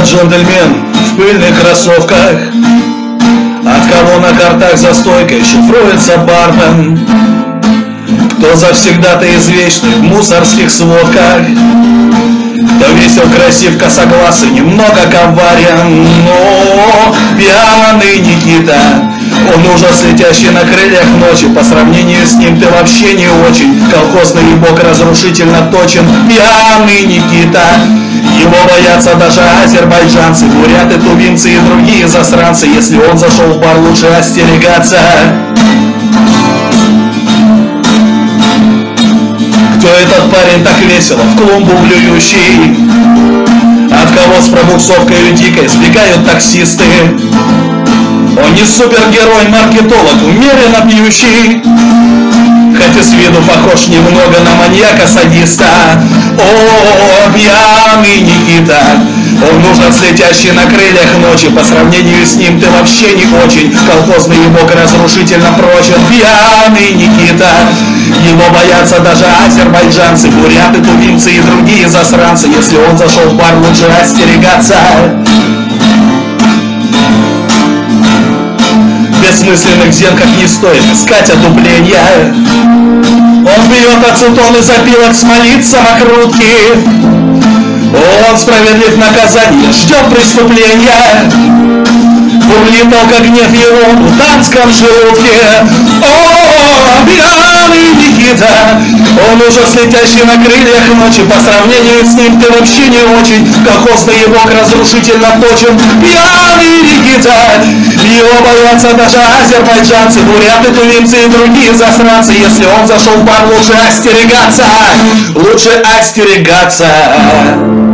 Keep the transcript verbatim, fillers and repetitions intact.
джентльмен в пыльных кроссовках, от кого на картах за стойкой шифруется бармен, кто завсегда-то извечный в мусорских сводках, кто весел, красив, косогласый, немного коварен, но пьяный Никита. Он ужас, летящий на крыльях ночи. По сравнению с ним ты вообще не очень. Колхозный ебок разрушительно точен. Пьяный Никита. Его боятся даже азербайджанцы, буряты, тувинцы и другие засранцы. Если он зашел в бар, лучше остерегаться. Кто этот парень так весело в клумбу блюющий? От кого с пробуксовкой дикой сбегают таксисты? Он не супергерой, маркетолог, умеренно пьющий, хотя с виду похож немного на маньяка-садиста. О, пьяный Никита. Он нужен, летящий на крыльях ночи. По сравнению с ним ты вообще не очень. Колхозный ебок разрушительно прочен. Пьяный Никита. Его боятся даже азербайджанцы, буряты, тувинцы и другие засранцы. Если он зашел в бар, лучше остерегаться. Бессмысленных зенках не стоит искать отупления. Он пьет ацетон из опилок, смолит самокрутки. Он справедлив в наказании, ждет преступления. Бурлит алкогнев его в танском желудке. О, пьяный Никита. Он ужас, летящий на крыльях ночи. По сравнению с ним ты вообще не очень. Колхозный ебок разрушительно точен. Пьяный Никита. Его боятся даже азербайджанцы, буряты, тувинцы и другие засранцы. Если он зашел в бар, лучше остерегаться. Лучше остерегаться.